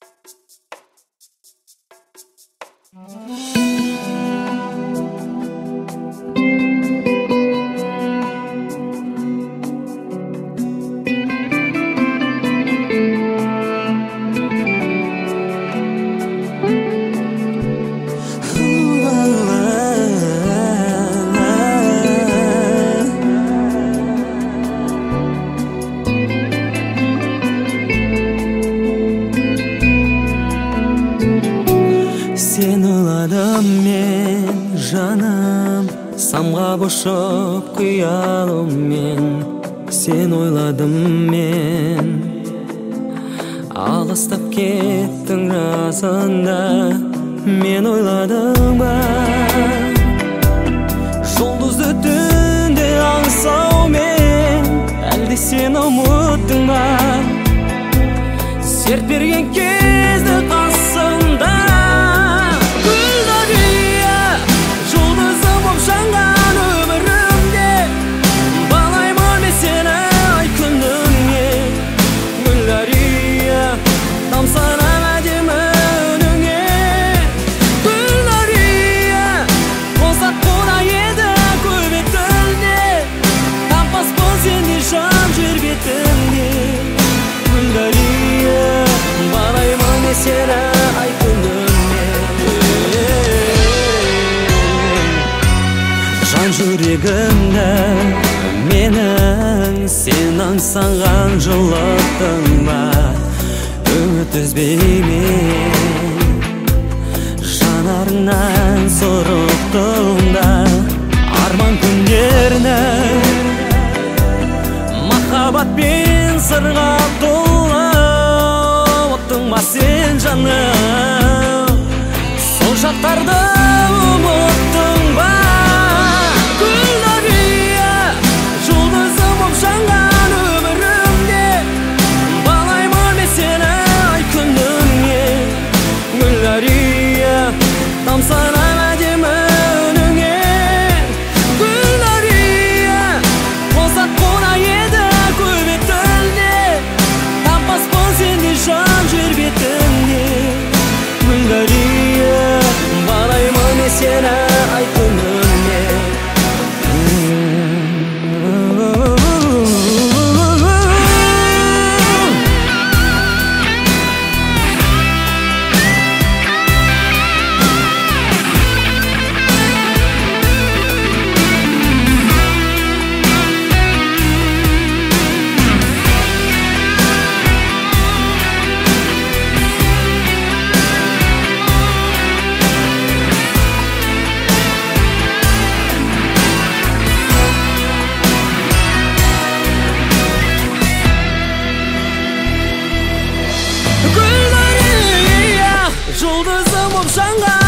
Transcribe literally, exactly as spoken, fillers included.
Sen oyladım men жаным, самға бошоп кыялым мен. Sen oyladım men, алыстап кеттің расында. Мен ойладым ба, жұлдызды түнде аңсаумен, әлде сен ұмыттың ба, серт берген кезде қасымда. Жан жүрегімді менің сен аңсаған жылыттың ба, үміт үзбеймін жанарыңнан сұрықтың да. Арман күндерні махаббатпен сырға толы оттың ба сен жаным, сол шақтарды ұмыттың ба. Тамсанам әдемі үніңе, Гүлдария, қосақ қона еді көбетінде, таппаспын сендей жан жер бетінде. Гүлдария, балаймын мен сені ай күніңе. Жұлдызым боп жанған